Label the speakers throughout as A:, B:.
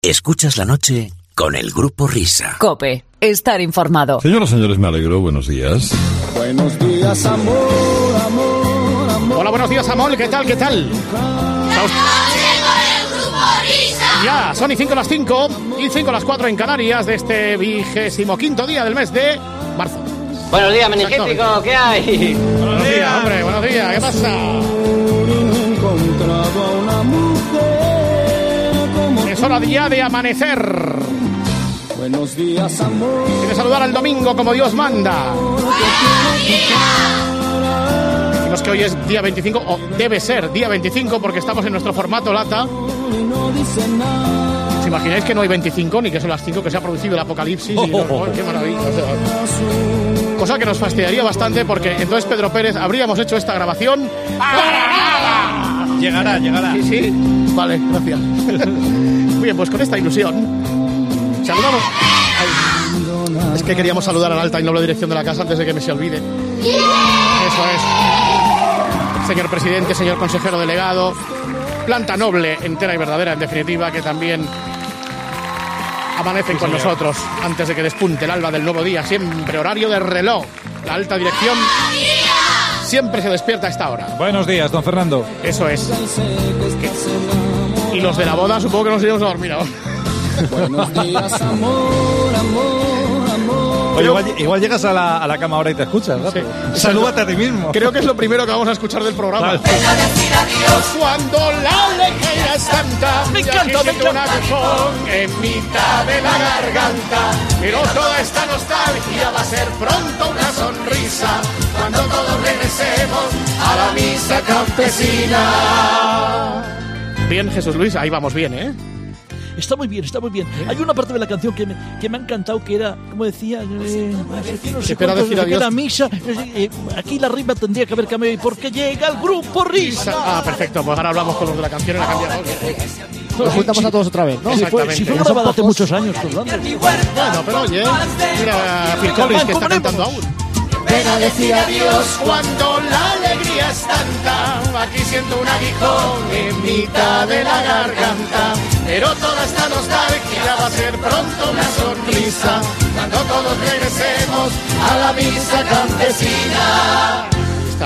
A: Escuchas la noche con el Grupo Risa.
B: COPE. Estar informado.
C: Señoras y señores, me alegro. Buenos días.
D: Buenos días, amor, amor, amor.
E: Hola, buenos días, amor. ¿Qué tal? ¿Qué tal? Ya, son y 5 las 5 y 5 las 4 en Canarias de este 25º día del mes de marzo.
F: Buenos días, meningético, ¿qué hay?
E: Buenos días, hombre, buenos días, ¿qué pasa? Es hora ya de amanecer.
D: Buenos días, amor.
E: Quiere saludar al domingo como Dios manda. Decimos que hoy es día 25, o debe ser día 25 porque estamos en nuestro formato lata. ¿Os imagináis que no hay 25 ni que son las 5 que se ha producido el apocalipsis? ¡Qué maravilla! Cosa que nos fastidiaría bastante porque entonces Pedro Pérez habríamos hecho esta grabación para nada.
G: Llegará.
E: Sí. Vale, gracias. Muy bien, pues con esta ilusión saludamos. Ay, es que queríamos saludar a la alta y noble dirección de la casa antes de que me se olvide. Eso es. Señor presidente, señor consejero delegado, planta noble, entera y verdadera, en definitiva, que también amanecen con nosotros antes de que despunte el alba del nuevo día, siempre horario de reloj. La alta dirección siempre se despierta a esta hora.
G: Buenos días, don Fernando.
E: Eso es. Y los de la boda supongo que nos iremos a dormir ahora.
D: Buenos días, amor, amor, amor.
G: Oye, igual llegas a la cama ahora y te escuchas, ¿no?
E: Sí.
G: Salúdate a ti mismo.
E: Creo que es lo primero que vamos a escuchar del programa.
G: Vale.
E: Cuando la alegría es tanta, me encanta. Un aguijón en mitad de la garganta, pero toda esta nostalgia va a ser pronto una sonrisa cuando todos regresemos a la misa campesina. Bien, Jesús Luis, ahí vamos bien, ¿eh?
H: Está muy bien. Hay una parte de la canción que me ha encantado, que era, como decía, no sé
E: Espera
H: cuánto,
E: decir adiós.
H: que era misa. Aquí la rima tendría que haber cambiado, porque llega el Grupo Risa.
E: Ah, perfecto, pues ahora hablamos con los de la canción y la cambiamos.
I: Nos juntamos a todos otra vez, ¿no?
E: Exactamente.
H: Si fue grabada hace muchos años, Fernando.
E: Bueno, pero oye, mira a Phil Collins que está cantando aún. Ven a decir adiós cuando la alegría es tanta. Aquí siento un aguijón en mitad de la garganta, pero toda esta nostalgia va a ser pronto una sonrisa cuando todos regresemos a la misa campesina. Está.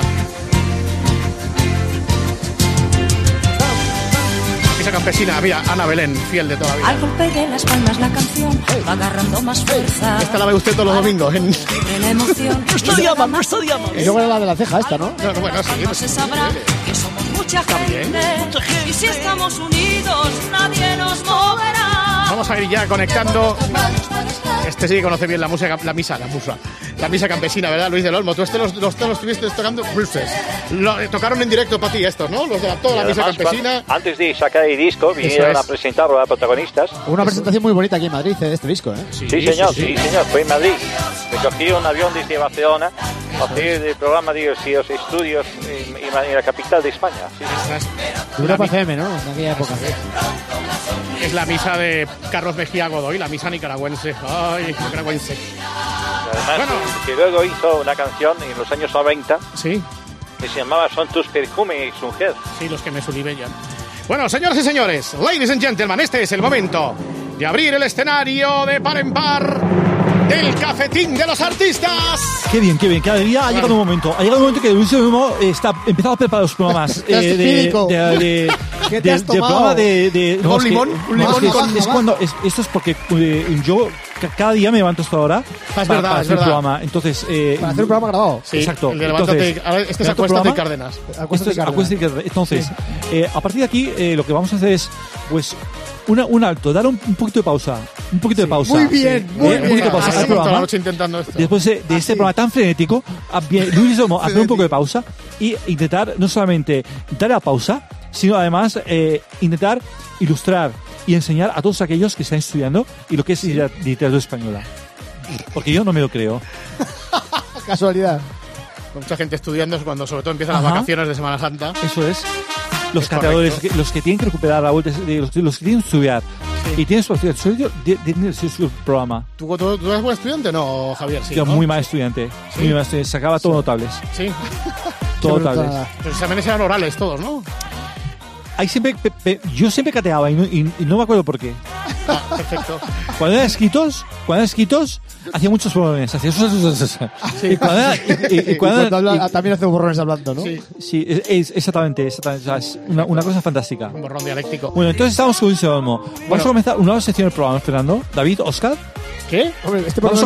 E: Misa campesina, mira, Ana Belén, fiel de toda la vida.
J: Al golpe de las palmas la canción va agarrando más fuerza.
E: Esta la ve usted todos los domingos en...
J: La emoción.
H: No está llama.
I: Y luego era la de la ceja esta, ¿no?
E: No, bueno, sí,
J: No se sabrá que somos mucha gente. Y si estamos unidos, nadie nos moverá.
E: Vamos a ir ya conectando. Este sí que conoce bien la música, la misa campesina, ¿verdad, Luis del Olmo? Tú los estuviste tocando, tocaron en directo para ti estos, ¿no? Los de toda la misa campesina.
K: Antes de sacar el disco, vinieron a presentar a los protagonistas.
I: Una presentación muy bonita aquí en Madrid de este disco, ¿eh?
K: Sí, señor, fue en Madrid. Me cogí un avión desde Barcelona a hacer el programa de los estudios en la capital de España.
I: Europa FM, ¿no? En aquella época.
E: Es la misa de Carlos Mejía Godoy, la misa nicaragüense. Ay, nicaragüense.
K: Además, que luego hizo una canción en los años 90.
E: Sí.
K: Que se llamaba Son tus perfumes, mujer.
E: Sí, los que me sulibellan. Bueno, señoras y señores, ladies and gentlemen, este es el momento de abrir el escenario de par en par del cafetín de los artistas.
H: Qué bien, cada día ha llegado un momento. Ha llegado un momento que Luis está empezando a preparar los programas del programa de
E: ¿Un limón?
H: Esto es porque yo cada día me levanto hasta ahora para hacer el programa. Entonces,
I: para hacer un programa grabado.
E: Sí,
H: exacto.
E: Entonces, este es Acuéstate y Cárdenas.
H: Entonces, a partir de aquí, lo que vamos a hacer es, pues, un alto, dar un poquito de pausa. Un poquito de pausa.
I: Muy bien, muy bien.
H: Un poquito de pausa al programa.
E: La noche intentando esto.
H: Después de este programa tan frenético, Luis Domo hacer un poco de pausa y intentar no solamente dar la pausa, sino además intentar ilustrar y enseñar a todos aquellos que están estudiando y lo que es literatura española. Porque yo no me lo creo.
I: Casualidad.
E: Mucha gente estudiando cuando sobre todo empiezan las vacaciones de Semana Santa.
H: Eso es. Los catadores, los que tienen que recuperar la vuelta, los que tienen que estudiar. Sí. Y tienes su programa.
E: ¿Tú eres buen estudiante, no, Javier? Sí,
H: yo
E: ¿no?
H: Muy mal estudiante. ¿Sí? Muy mal estudiante. Sacaba todo notables.
E: Sí.
H: Todo notables.
E: Los exámenes eran orales todos, ¿no?
H: Yo siempre cateaba y no me acuerdo por qué.
E: Perfecto.
H: Cuando eran esquitos, hacía muchos borrones. Hacía Y
I: cuando habla, también hace borrones hablando, ¿no?
H: Sí, exactamente. O sea, es una cosa fantástica.
E: Un borrón dialéctico.
H: Bueno, entonces estamos con Luis Olmo. Vamos a comenzar una nueva sección del programa, Fernando. David, Oscar.
E: ¿Qué?
I: Hombre,
H: Vamos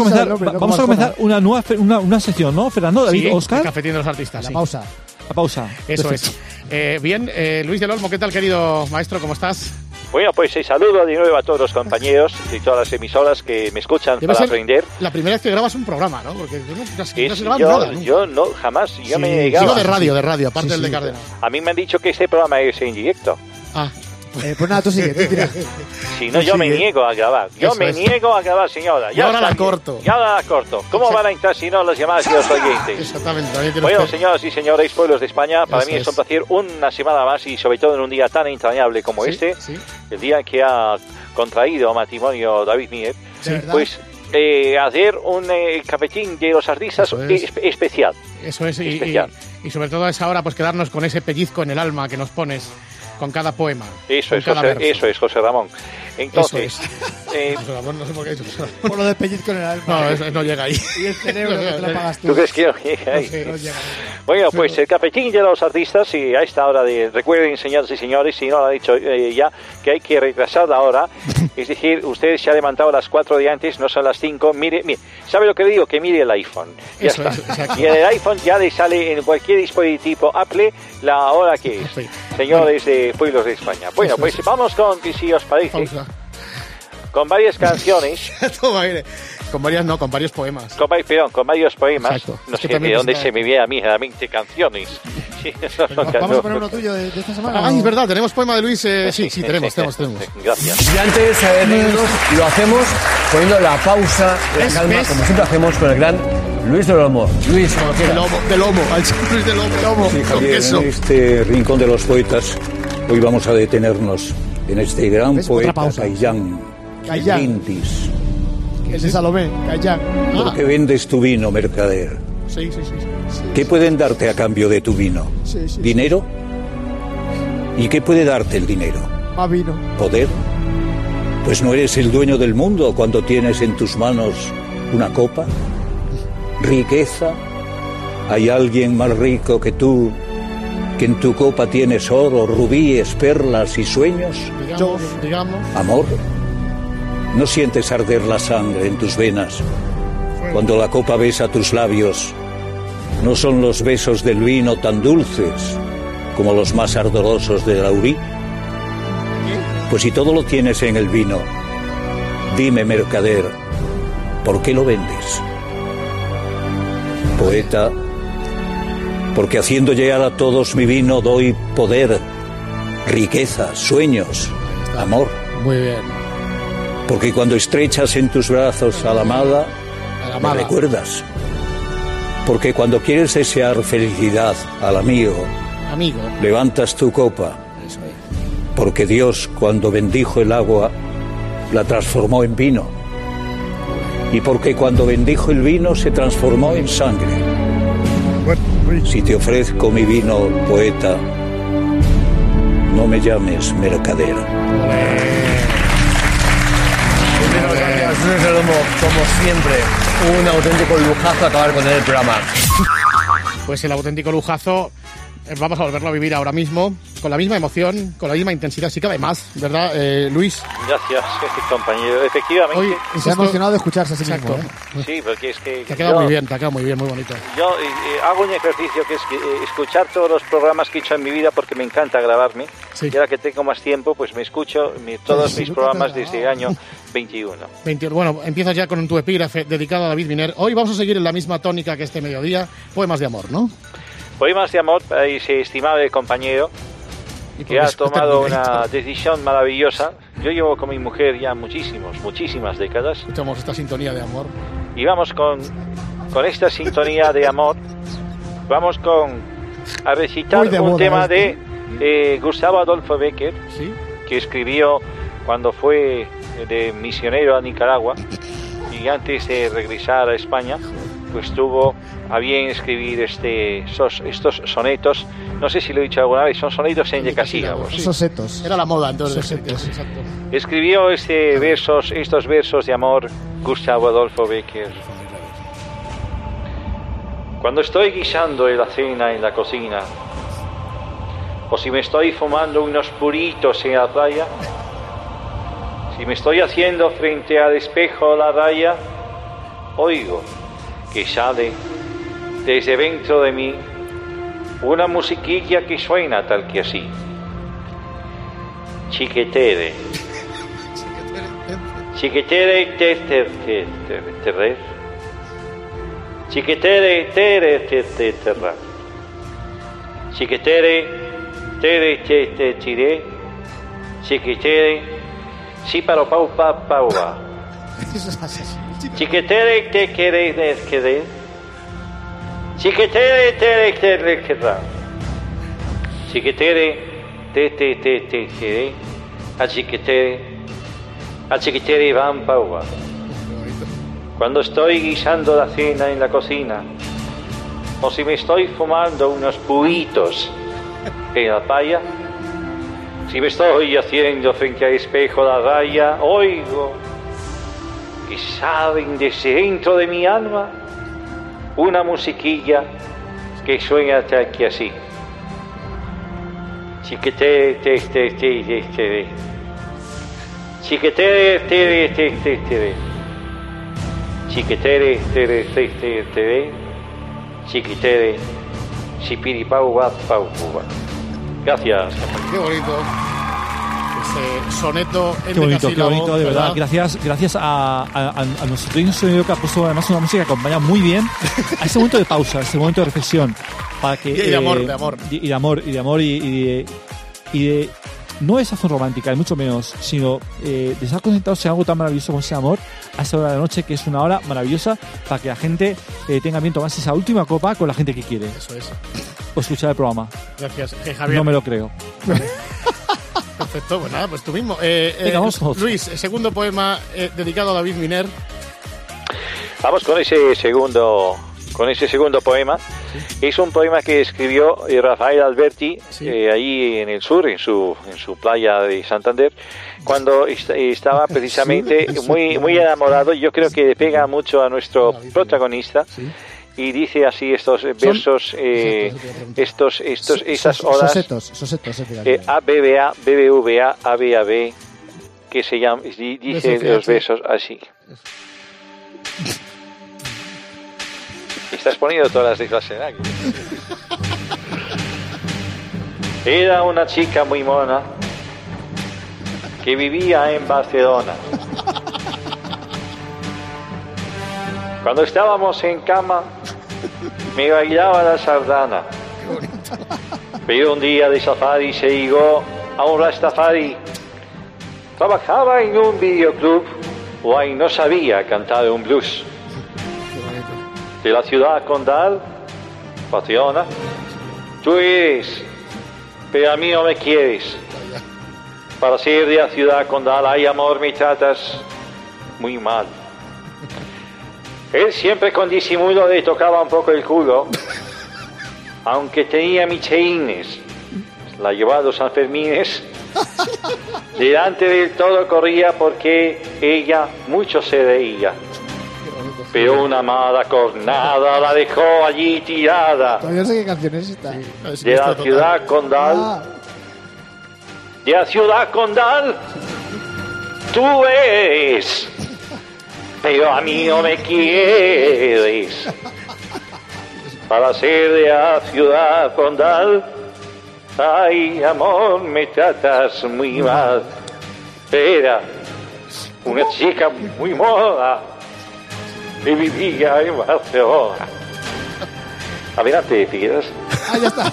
H: a comenzar una nueva sección, ¿no, Fernando? David,
E: Sí,
H: Oscar.
E: el cafetín de los artistas.
I: La pausa.
H: La pausa.
E: Eso es. Bien, Luis del Olmo, ¿qué tal, querido maestro? ¿Cómo estás?
K: Bueno, pues saludo de nuevo a todos los compañeros de todas las emisoras que me escuchan
E: Debe
K: para
E: ser
K: aprender.
E: La primera vez que grabas un programa, ¿no? Porque no has
K: Es-
E: grabado
K: yo,
E: nada, ¿no?
K: yo no, jamás, yo
E: Sí,
K: me negaba.
E: Digo de radio, aparte del de Cárdenas.
K: A mí me han dicho que este programa es en directo.
E: Ah,
I: Pues nada, tú sigue, tú tira.
K: Si no, yo me niego a grabar. Yo
E: Eso
K: me
E: es.
K: niego a grabar, señora.
E: Y ahora
K: está
E: la
K: bien.
E: corto.
K: Y ahora la corto. ¿Cómo van a entrar si no las llamadas de los oyentes?
E: exactamente. También tiene
K: Bueno,
E: usted-
K: señoras y señores, pueblos de España, para
E: Eso
K: mí es
E: es.
K: un placer una semana más y sobre todo en un día tan entrañable como
E: Sí,
K: este,
E: sí.
K: el día que ha contraído matrimonio David Mier,
E: ¿De verdad?
K: pues hacer un cafetín de los artistas
E: Eso es.
K: especial.
E: Eso es,
K: Especial.
E: y sobre todo a esa hora, pues quedarnos con ese pellizco en el alma que nos pones con cada poema.
K: Eso
E: con
K: es,
E: cada
K: José,
E: verso.
K: eso es, José Ramón. Entonces,
E: Eso
K: eh,
E: Ramón, no sé por qué he dicho José Ramón.
I: Por lo de pellizco en el alma.
E: No, eso no llega ahí.
I: Y el cerebro que te lo pagas tú.
K: ¿tú crees que no llega ahí?
E: No sé, no llega ahí.
K: Bueno, pues el cafetín de los artistas, y a esta hora recuerden, señoras y señores, si no lo ha dicho ya, que hay que retrasar la hora. Es decir, ustedes se han levantado a las 4 de antes, no son las 5. Mire, ¿sabe lo que le digo? Que mire el iPhone. Ya
E: Eso
K: está.
E: es, exacto.
K: Y en el iPhone ya le sale en cualquier dispositivo Apple la hora que es.
E: Sí.
K: Señores de pueblos de España. Bueno,
E: Eso
K: pues
E: es.
K: vamos con, que si os parece,
E: Pausa.
K: con varias canciones.
E: Toma aire. Con varias, no, con varios poemas.
K: Con varios poemas.
E: Exacto.
K: No
E: Es que
K: sé de
E: también
K: dónde
E: está-
K: se me viene a mí a la mente canciones. Sí, no,
I: Vamos a poner uno tuyo de esta semana.
E: Ay,
I: ¿no?
E: es verdad, tenemos poema de Luis. Sí, tenemos.
K: Gracias.
L: Y antes de irnos, lo hacemos poniendo la pausa, la
E: ¿Ves?
L: calma,
E: ¿Ves?
L: como siempre hacemos con el gran Luis del Olmo. Luis, como
E: De
L: quieras.
E: lomo, al Luis de lomo.
C: Sí,
E: con
C: Javier,
E: queso.
C: en este rincón de los poetas, hoy vamos a detenernos en este gran
I: ¿Ves? Otra
C: poeta
I: pausa.
C: Caillán,
I: Caillán.
C: Brindis.
I: El de Salomé, Caillán.
C: ¿Por qué vendes tu vino, mercader?
E: Sí.
C: ¿Qué pueden darte a cambio de tu vino?
I: Sí, sí.
C: ¿Dinero? ¿Y qué puede darte el dinero?
I: Más vino.
C: ¿Poder? Pues no eres el dueño del mundo cuando tienes en tus manos una copa. ¿Riqueza? ¿Hay alguien más rico que tú, que en tu copa tienes oro, rubíes, perlas y sueños?
E: Digamos.
C: ¿Amor? ¿No sientes arder la sangre en tus venas cuando la copa besa tus labios? ¿No son los besos del vino tan dulces como los más ardorosos del aurí? Pues si todo lo tienes en el vino, dime, mercader, ¿por qué lo vendes? Poeta, porque haciendo llegar a todos mi vino doy poder, riqueza, sueños, amor.
E: Muy bien.
C: Porque cuando estrechas en tus brazos a la amada, me recuerdas. Porque cuando quieres desear felicidad al amigo, levantas tu copa. Porque Dios, cuando bendijo el agua, la transformó en vino. Y porque cuando bendijo el vino, se transformó en sangre. Si te ofrezco mi vino, poeta, no me llames mercader.
L: Gracias, Luis del Olmo, como siempre. Un auténtico lujazo acabar con el programa.
E: Pues el auténtico lujazo. Vamos a volverlo a vivir ahora mismo, con la misma emoción, con la misma intensidad, sí que además, ¿verdad, Luis?
K: Gracias, compañero. Efectivamente.
E: Hoy
I: Se ha emocionado de escucharse a sí
E: Exacto.
I: mismo.
K: Sí, porque es que
E: Te ha quedado muy bien, muy bonito.
K: Yo hago un ejercicio que es escuchar todos los programas que he hecho en mi vida porque me encanta grabarme.
E: Sí.
K: Y ahora que tengo más tiempo, pues me escucho todos mis programas desde el año 21.
E: Bueno, empiezas ya con tu epígrafe dedicado a David Miner. Hoy vamos a seguir en la misma tónica que este mediodía, poemas de amor, ¿no?
K: Poemas de amor para ese estimable compañero que ha tomado una decisión maravillosa. Yo llevo con mi mujer ya muchísimas décadas.
E: Escuchamos esta sintonía de amor.
K: Y vamos con esta sintonía de amor, vamos a recitar un tema de Gustavo Adolfo Bécquer,
E: ¿sí?
K: Que escribió cuando fue de misionero a Nicaragua y antes de regresar a España. pues tuvo a bien escribir estos sonetos. No sé si lo he dicho alguna vez, son sonetos en decasílabos.
I: Sosetos.
E: Era la moda entonces.
I: Sosetos.
E: Exacto.
K: Escribió estos versos de amor Gustavo Adolfo Bécquer. Cuando estoy guisando la cena en la cocina, o si me estoy fumando unos puritos en la playa, si me estoy haciendo frente al espejo la raya, oigo que sale desde dentro de mí una musiquilla que suena tal que así. Chiquetere. Chiquetere, terrer. Chiquetere, terrar. Chiquetere, tiré. Chiquetere, sí para pauva. Chiquetere, te querer. Chiquetere, te querrá. Chiquetere, te queré. A chiquetere van pauva. Cuando estoy guisando la cena en la cocina, o si me estoy fumando unos puritos en la playa, si me estoy haciendo frente al espejo la raya, oigo que salen desde dentro de mi alma una musiquilla que suena tal que así. Chiquetere, chiquetere, chiquetere, chiquetere, chipiripauba. Gracias.
E: Qué bonito. Ese soneto en
H: Qué bonito,
E: decasílabo,
H: de verdad. Gracias a nuestro técnico sonido que ha puesto además una música que acompaña muy bien a ese momento de pausa, a ese momento de reflexión. Para que,
E: y de amor.
H: Y de amor y de no de sazón romántica, ni mucho menos, sino de estar concentrados en algo tan maravilloso como ese amor a esa hora de la noche, que es una hora maravillosa para que la gente tenga bien tomarse esa última copa con la gente que quiere.
E: Eso es.
H: O escuchar el programa.
E: Gracias, Javier.
H: No me lo creo.
E: Perfecto, pues nada, pues tú mismo.
H: Venga, vamos.
E: Luis, segundo poema dedicado a David Miner.
K: Vamos con ese segundo poema. Sí. Es un poema que escribió Rafael Alberti, sí, ahí en el sur, en su playa de Santander, cuando estaba precisamente muy enamorado. Yo creo que le pega mucho a nuestro protagonista. Sí. Y dice así estos versos, estas horas,
I: sosetos,
K: ABBA, BBVA, ABAB, que se llama, dice los versos así. Estás poniendo todas las de clase, ¿eh? Era una chica muy mona que vivía en Barcelona. Cuando estábamos en cama, me bailaba la sardana. Pero un día de safari se llegó a un rastafari. Trabajaba en un videoclub, o ahí no sabía cantar un blues. De la ciudad condal, Barcelona, tú eres, pero a mí no me quieres. Para ser de la ciudad condal, ay amor, me tratas muy mal. Él siempre con disimulo le tocaba un poco el culo, aunque tenía micheines, la llevaba a los Sanfermines. Delante del todo corría porque ella mucho se reía. Pero una mala cornada la dejó allí tirada.
I: Todavía no sé qué canción es esta.
K: De la ciudad condal. De la ciudad condal. Tú eres. Pero a mí no me quieres. Para ser de la ciudad condal. Ay, amor, me tratas muy mal. Era una chica muy moda. Y vivía en Barcelona. Adelante, Figueras.
I: Ya está.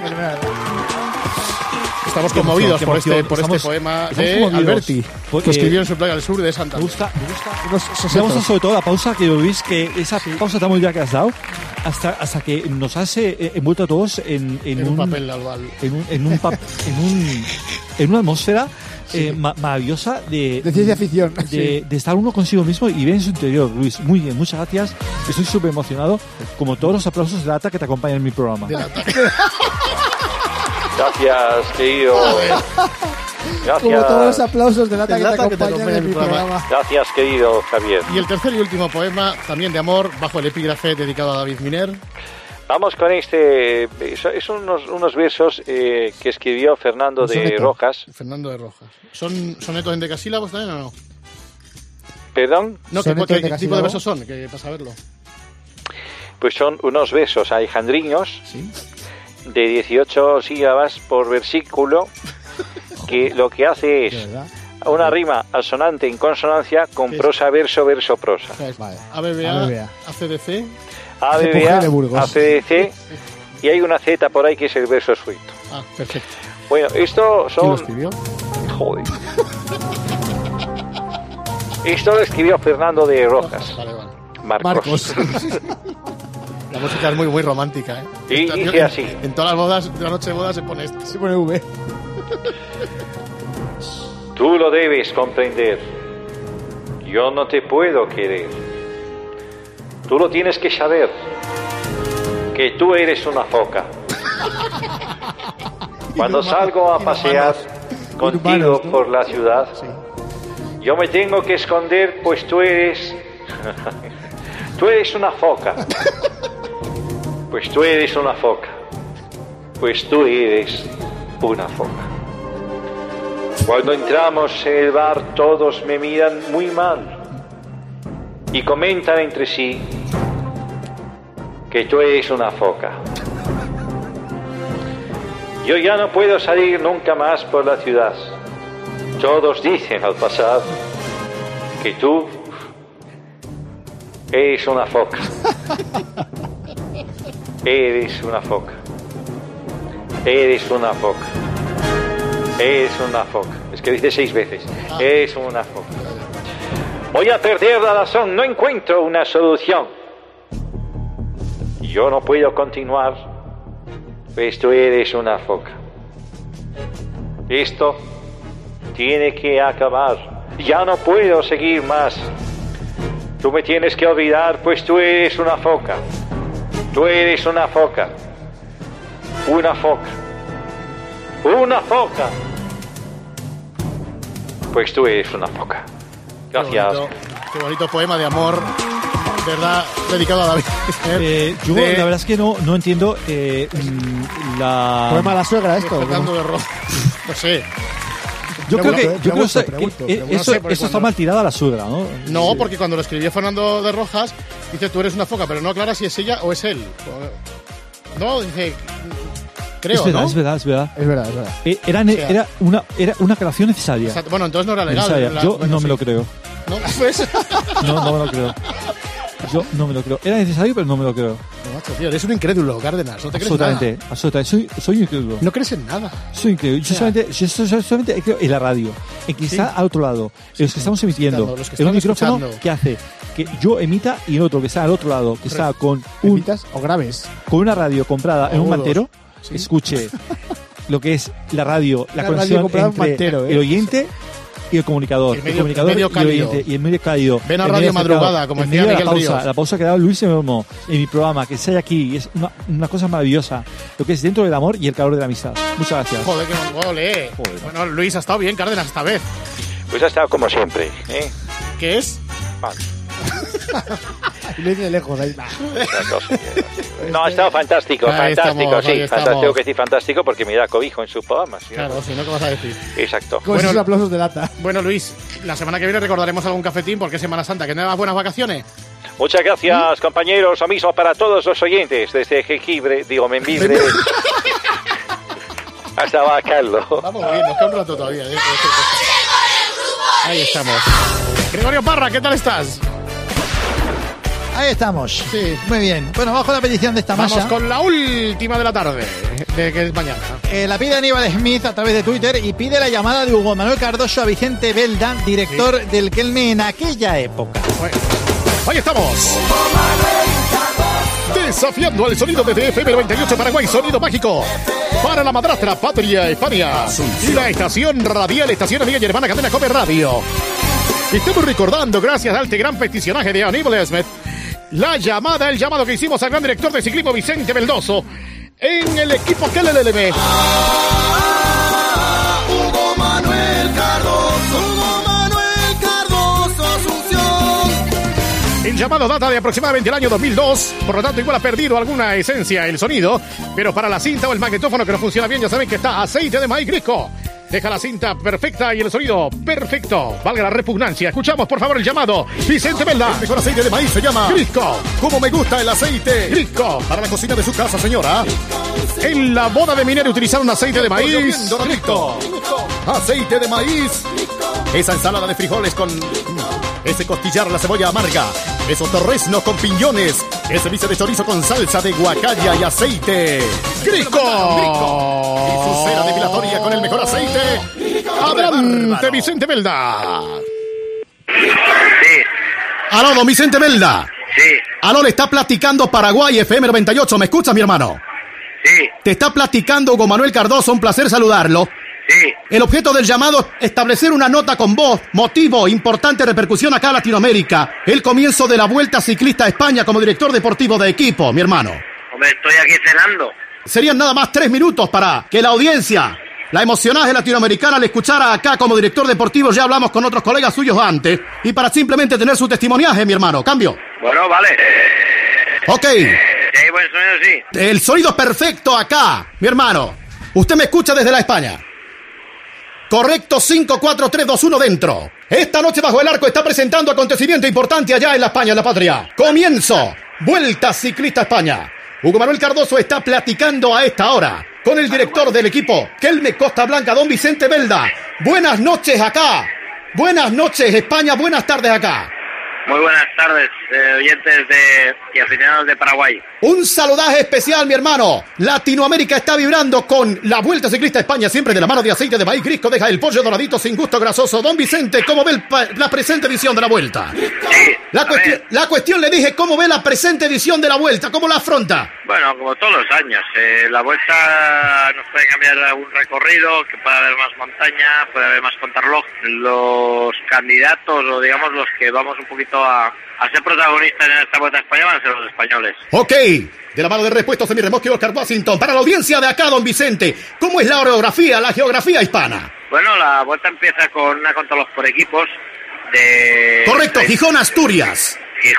E: Estamos conmovidos por este poema de Alberti, que escribió en su playa al sur de Santander.
H: Me gusta sobre todo la pausa, que Luis, que esa pausa tan muy bien que has dado, hasta que nos has envuelto a todos en
E: un papel albal.
H: En una atmósfera maravillosa de
I: ciencia ficción.
H: De estar uno consigo mismo y ver en su interior, Luis. Muy bien, muchas gracias. Estoy súper emocionado, como todos los aplausos de Lata que te acompañan en mi programa.
K: Gracias, querido. Gracias.
I: Como todos los aplausos de Lata que te acompañan en mi programa.
K: Gracias, querido Javier.
E: Y el tercer y último poema, también de amor, bajo el epígrafe dedicado a David Miner.
K: Vamos con este. Son unos versos que escribió Fernando de Rojas.
E: Fernando de Rojas. ¿Son sonetos en decasílabos también o no?
K: ¿Perdón?
E: No, ¿qué tipo de versos son? Que pasa a verlo.
K: Pues son unos versos alejandrinos, ¿sí?, de 18 sílabas por versículo, que lo que hace es una rima asonante en consonancia con prosa, verso, verso, prosa.
E: ABBA, ACDC.
K: ABBA, ACDC, y hay una Z por ahí que es el verso suelto.
E: Ah, perfecto.
K: Bueno, esto son...
E: ¿Quién lo escribió?
K: Joder. Esto lo escribió Fernando de Rojas.
E: Vale.
K: Marcos.
E: La música es muy, muy romántica, ¿eh?
K: Y dice así.
E: En todas las bodas, de la noche de bodas se pone esto.
I: Se pone V.
K: Tú lo debes comprender. Yo no te puedo querer. Tú lo tienes que saber, que tú eres una foca. Cuando salgo a pasear contigo por la ciudad, yo me tengo que esconder, pues tú eres una foca. Pues tú eres una foca. Pues tú eres una foca. Cuando entramos en el bar, todos me miran muy mal y comentan entre sí que tú eres una foca. Yo ya no puedo salir nunca más por la ciudad. Todos dicen al pasar que tú eres una foca. Eres una foca. Eres una foca. Eres una foca. Es que dice 6 veces. Eres una foca. Voy a perder la razón. No encuentro una solución. Yo no puedo continuar. Pues tú eres una foca. Esto tiene que acabar. Ya no puedo seguir más. Tú me tienes que olvidar, pues tú eres una foca. Tú eres una foca. Una foca. Una foca. Pues tú eres una foca. Gracias.
E: Qué bonito poema de amor, ¿verdad? Dedicado a David.
H: Yo la verdad es que no entiendo la...
I: Poema a la suegra esto.
E: Fernando de Rojas. No sé.
H: Yo creo que eso está mal tirado a la suegra, ¿no?
E: No, porque cuando lo escribió Fernando de Rojas, dice tú eres una foca, pero no aclara si es ella o es él. No, dice... Creo,
H: es verdad,
E: ¿no?
H: Es verdad. Era una aclaración necesaria.
E: Exacto. Bueno, entonces no era legal.
H: Yo no me lo creo.
E: ¿No? Pues...
H: no me lo creo. Yo no me lo creo. Era necesario, pero no me lo creo.
E: No, macho, tío, eres un incrédulo, Cárdenas. No te crees nada.
H: Absolutamente. Soy un incrédulo.
E: No crees en nada.
H: Soy incrédulo. Yo solamente creo en la radio. En quien está al otro lado. En los que estamos emitiendo. En un micrófono que hace que yo emita y el otro que está al otro lado, que está con
I: ¿Emitas o graves?
H: Con una radio comprada en un mantero. Sí. Escuche lo que es la radio, la conexión entre el oyente y el comunicador. El comunicador y el oyente. Y el medio cálido.
E: Ven a Radio Madrugada, como decía Miguel Ríos.
H: La pausa que ha dado Luis Enormo en mi programa, que sea aquí, es una cosa maravillosa. Lo que es dentro del amor y el calor de la amistad. Muchas gracias.
E: Joder, que mongole. Bueno, Luis, ha estado bien, Cárdenas, esta vez.
K: Pues ha estado como siempre, ¿eh?
E: ¿Qué es?
K: Vale.
I: Y le dice de lejos ahí.
K: No, ha estado fantástico, fantástico, sí. Fantástico que sí, fantástico, porque me da cobijo en sus programas. ¿Sí?
E: Claro, si no, ¿qué vas a decir?
K: Exacto.
I: Con esos aplausos de Lata.
E: Bueno, Luis, la semana que viene recordaremos algún cafetín porque es Semana Santa. Que tengas buenas vacaciones.
K: Muchas gracias, compañeros. Lo mismo para todos los oyentes, desde Jengibre, Membibre, hasta Bacallo.
E: Vamos bien, nos queda un rato todavía. Ahí estamos. Gregorio Parra, ¿qué tal estás?
M: Ahí estamos.
E: Sí.
M: Muy bien. Bueno, bajo la petición de esta masa.
E: Vamos con la última de la tarde, de que es mañana.
M: La pide Aníbal Smith a través de Twitter y pide la llamada de Hugo Manuel Cardoso a Vicente Belda, director del Kelme en aquella época.
E: Bueno, ahí estamos. Desafiando al sonido de FM 98 Paraguay, sonido mágico para la madrastra patria España y la estación radial, estación amiga y hermana cadena Cope Radio. Estamos recordando, gracias a este gran peticionaje de Aníbal Smith, el llamado que hicimos al gran director de ciclismo Vicente Beldoso en el equipo que le
D: Hugo Manuel Cardoso Asunción.
E: El llamado data de aproximadamente el año 2002, por lo tanto igual ha perdido alguna esencia el sonido, pero para la cinta o el magnetófono que no funciona bien, ya saben que está aceite de maíz Grisco. Deja la cinta perfecta y el sonido perfecto. Valga la repugnancia. Escuchamos, por favor, el llamado. Vicente Belda.
N: El mejor aceite de maíz se llama
E: Grisco.
N: Como me gusta el aceite.
E: Grisco.
N: Para la cocina de su casa, señora.
E: En la boda de minero utilizaron aceite de maíz.
N: Grisco. Aceite de maíz. Esa ensalada de frijoles con ese costillar, la cebolla amarga. Esos torreznos con piñones. Ese bife de chorizo con salsa de guacalla y aceite.
E: Grisco.
N: Y su cera depilatoria con el mejor aceite.
E: Adelante, Vicente Belda.
O: Sí.
N: Aló, don Vicente Belda.
O: Sí.
N: Aló, le está platicando Paraguay FM 98. ¿Me escuchas, mi hermano?
O: Sí.
N: Te está platicando Hugo Manuel Cardoso. Un placer saludarlo.
O: Sí.
N: El objeto del llamado es establecer una nota con vos. Motivo, importante repercusión acá en Latinoamérica. El comienzo de la Vuelta Ciclista a España como director deportivo de equipo, mi hermano.
O: Hombre, estoy aquí cenando.
N: Serían nada más 3 minutos para que la audiencia, la emocionaje latinoamericana, le escuchara acá como director deportivo. Ya hablamos con otros colegas suyos antes. Y para simplemente tener su testimoniaje, mi hermano. Cambio.
O: Bueno, vale.
N: Ok.
O: Sí, buen sonido, sí.
N: El sonido es perfecto acá, mi hermano. Usted me escucha desde la España. Correcto, 5, 4, 3, 2, 1 dentro. Esta noche bajo el arco está presentando acontecimiento importante allá en la España, en la patria. Comienzo. Vuelta Ciclista a España. Hugo Manuel Cardoso está platicando a esta hora con el director del equipo, Kelme Costa Blanca, don Vicente Belda. Buenas noches acá. Buenas noches, España. Buenas tardes acá.
O: Muy buenas tardes, oyentes y aficionados de Paraguay.
N: Un saludaje especial, mi hermano. Latinoamérica está vibrando con la Vuelta Ciclista a España, siempre de la mano de aceite de maíz Grisco. Deja el pollo doradito sin gusto grasoso. Don Vicente, ¿cómo ve la presente edición de la Vuelta?
O: Sí.
N: La cuestión le dije, ¿cómo ve la presente edición de la Vuelta? ¿Cómo la afronta?
O: Bueno, como todos los años, la Vuelta nos puede cambiar algún recorrido, que puede haber más montaña, puede haber más contrarreloj. Los candidatos, o digamos los que vamos un poquito a ser protagonistas en esta Vuelta a España, van a ser los españoles.
N: Ok, de la mano de repuestos de mi remolque Oscar Washington. Para la audiencia de acá, don Vicente, ¿cómo es la orografía, la geografía hispana?
O: Bueno, la Vuelta empieza con una contrarreloj por equipos de...
N: Correcto, Gijón, Asturias.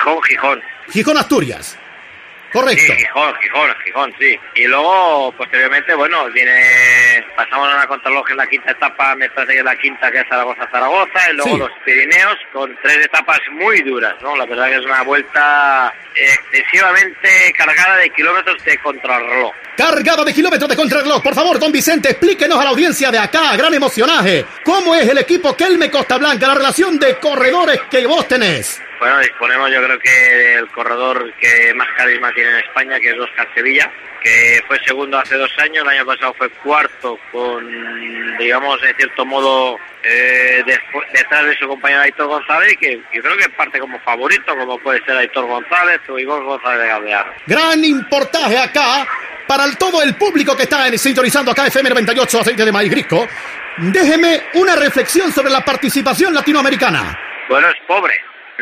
O: Gijón,
N: Asturias. Correcto.
O: Sí, Gijón, sí. Y luego, posteriormente, bueno, pasamos a una contrarreloj en la quinta etapa, me parece que es la quinta, que es Zaragoza, y luego
N: sí,
O: los Pirineos, con 3 etapas muy duras, ¿no? La verdad que es una vuelta excesivamente cargada de kilómetros de contrarreloj.
N: Cargada de kilómetros de contrarreloj. Por favor, don Vicente, explíquenos a la audiencia de acá, gran emocionaje, ¿cómo es el equipo Kelme Costa Blanca, la relación de corredores que vos tenés?
O: Bueno, disponemos yo creo que del corredor que más carisma tiene en España, que es Óscar Sevilla, que fue segundo hace 2 años, el año pasado fue cuarto con, digamos, en cierto modo, detrás de su compañero Aitor González, y que yo creo que parte como favorito, como puede ser Aitor González o Igor González de Galdeano.
N: Gran importaje acá para todo el público que está sintonizando acá FM 98, aceite de maíz Grisco. Déjeme una reflexión sobre la participación latinoamericana.
O: Bueno, es pobre.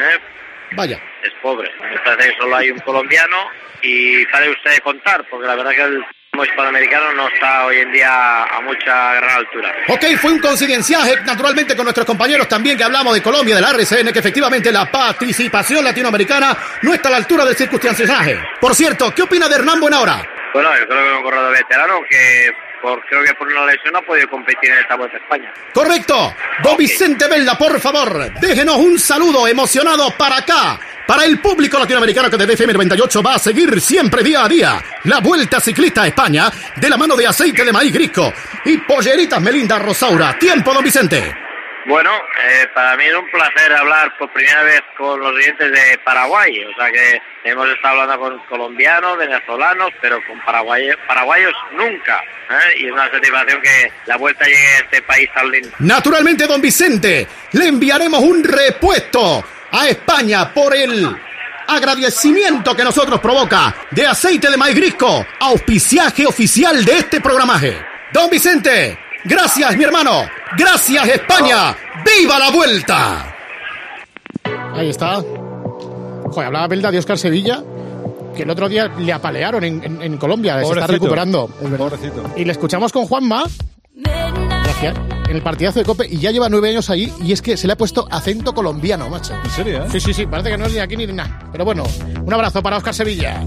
N: Vaya.
O: Es pobre. Me parece que solo hay un colombiano y sale usted de contar, porque la verdad que el hispanoamericano no está hoy en día a mucha gran altura.
N: Ok, fue un coincidenciaje, naturalmente, con nuestros compañeros también que hablamos de Colombia, de la RCN, que efectivamente la participación latinoamericana no está a la altura del circunstanciaje. Por cierto, ¿qué opina de Hernán Buenahora?
O: Bueno, yo creo que es un corredor veterano que creo que por una lesión no ha podido competir en esta Vuelta a España.
N: Correcto. Don Vicente Belda, por favor, déjenos un saludo emocionado para acá, para el público latinoamericano que desde FM 98 va a seguir siempre día a día la Vuelta Ciclista a España de la mano de aceite de maíz Grisco y polleritas Melinda Rosaura. Tiempo, don Vicente.
O: Bueno, para mí es un placer hablar por primera vez con los oyentes de Paraguay. O sea que hemos estado hablando con colombianos, venezolanos, pero con paraguayos nunca. Y es una satisfacción que la vuelta llegue a este país tan lindo.
N: Naturalmente, don Vicente, le enviaremos un repuesto a España por el agradecimiento que nosotros provoca de Aceite de Maíz Grisco, auspiciaje oficial de este programaje. Don Vicente, gracias mi hermano, gracias España, ¡viva la vuelta!
E: Ahí está. Joder, hablaba Belda de Óscar Sevilla, que el otro día le apalearon en Colombia, pobrecito, se está recuperando.
M: Pobrecito.
E: Y le escuchamos con Juanma, gracias, en el partidazo de COPE, y ya lleva 9 años ahí, y es que se le ha puesto acento colombiano, macho.
M: ¿En serio,
E: Sí, parece que no es ni aquí ni nada. Pero bueno, un abrazo para Óscar Sevilla.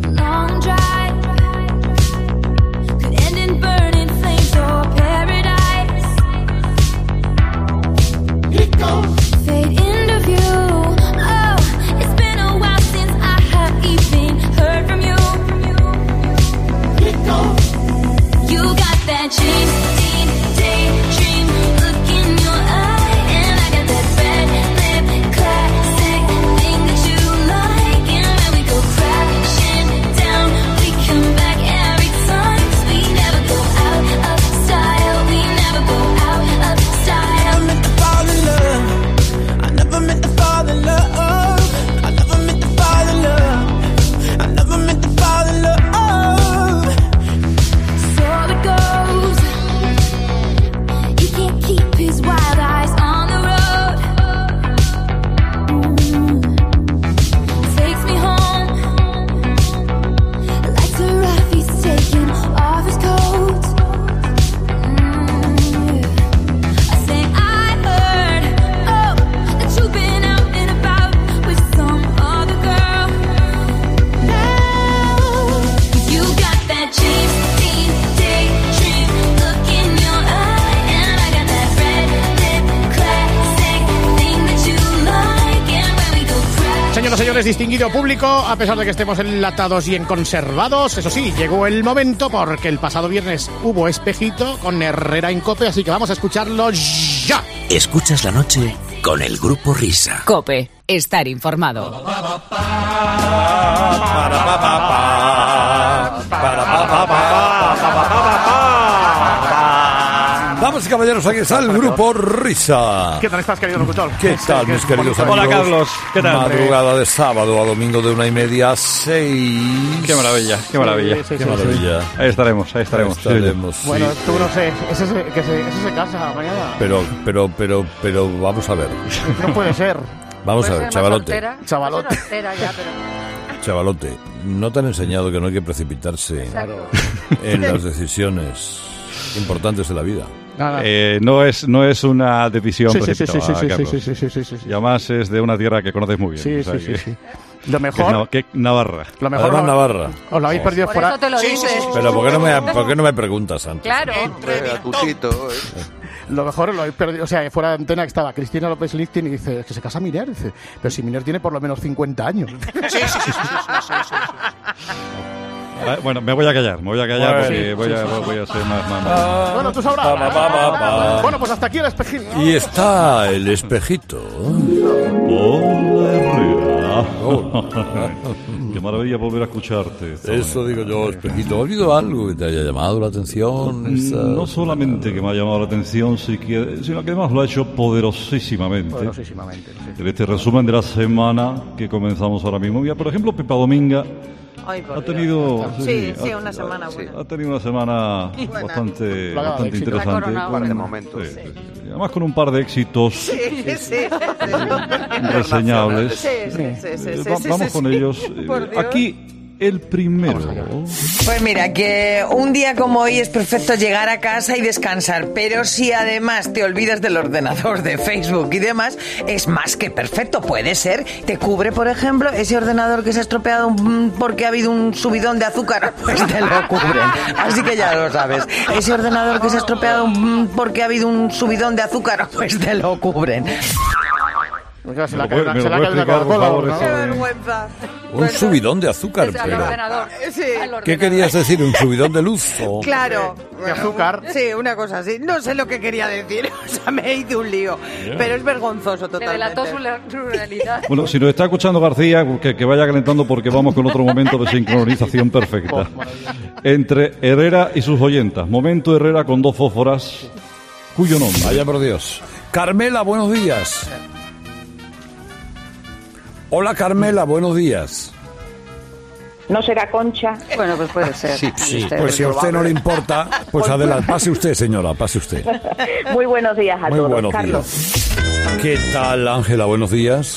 E: Señores, distinguido público, a pesar de que estemos enlatados y enconservados, eso sí, llegó el momento porque el pasado viernes hubo espejito con Herrera en COPE, así que vamos a escucharlo ya.
A: Escuchas la noche con el Grupo Risa.
B: COPE, estar informado.
P: Damas y caballeros, aquí está el Grupo Risa.
E: ¿Qué tal estás, querido locutor?
P: ¿Qué tal, mis queridos amigos?
H: Hola, Carlos. ¿Qué tal?
P: Madrugada de sábado a domingo de 1:30 a 6.
H: Qué maravilla, qué maravilla.
P: Qué maravilla.
H: Ahí estaremos.
E: Bueno, tú no sé, ese se casa mañana.
P: Pero vamos a ver.
E: No puede ser.
P: Vamos a ver, chavalote. Chavalote, ¿no te han enseñado que no hay que precipitarse en las decisiones importantes de la vida?
H: No es una decisión precipitada, Carlos.
E: Sí.
H: Y además es de una tierra que conoces muy bien.
E: Sí. Lo mejor...
H: Que Navarra.
E: Lo mejor
P: además Navarra.
E: Os lo habéis perdido
J: por
E: fuera...
J: eso te lo dices.
P: Pero ¿por qué no me preguntas antes?
J: Claro.
E: Lo mejor lo habéis perdido... O sea, fuera de antena que estaba Cristina López Lichtin y dice, es que se casa Miner. Dice, pero si Miner tiene por lo menos 50 años. Sí.
H: Bueno, me voy a callar porque voy a ser más.
E: Bueno, tú sabrás. Bueno, pues hasta aquí el espejito.
P: Y está el espejito.
H: Hola, Herrera. Qué maravilla volver a escucharte.
P: Eso digo yo, espejito. ¿Ha habido algo que te haya llamado la atención?
H: No solamente que me ha llamado la atención, sino que además lo ha hecho poderosísimamente. En este resumen de la semana que comenzamos ahora mismo. Mira, por ejemplo, Pepa Dominga ha tenido
J: una semana buena.
H: Ha tenido una semana bastante interesante. Además con un par de éxitos reseñables. Vamos con ellos. Aquí el primero.
Q: Pues mira, que un día como hoy es perfecto llegar a casa y descansar, pero si además te olvidas del ordenador, de Facebook y demás, es más que perfecto. Puede ser, te cubre, por ejemplo, ese ordenador que se ha estropeado porque ha habido un subidón de azúcar, pues te lo cubren. Así que ya lo sabes. Ese ordenador que se ha estropeado porque ha habido un subidón de azúcar, pues te lo cubren.
E: Se la cae una Coca-Cola.
Q: ¡Qué vergüenza!
P: Un subidón de azúcar, pero... ¿Qué querías decir? ¿Un subidón de luz?
Q: Claro.
E: De azúcar.
Q: Sí, una cosa así. No sé lo que quería decir. O sea, me hice un lío. Pero es vergonzoso totalmente.
J: Delató su realidad.
H: Bueno, si nos está escuchando García, que vaya calentando porque vamos con otro momento de sincronización perfecta. Entre Herrera y sus oyentas. Momento Herrera con dos fósforas, cuyo nombre...
P: Vaya por Dios. Carmela, buenos días. Hola Carmela, buenos días.
R: ¿No será Concha?
S: Bueno, pues puede ser.
P: Sí. Pues si a usted no le importa, pues adelante. Pase usted, señora, pase usted.
R: Muy buenos días a
P: Muy
R: todos.
P: buenos
R: Carlos.
P: días. ¿Qué tal, Ángela? Buenos días.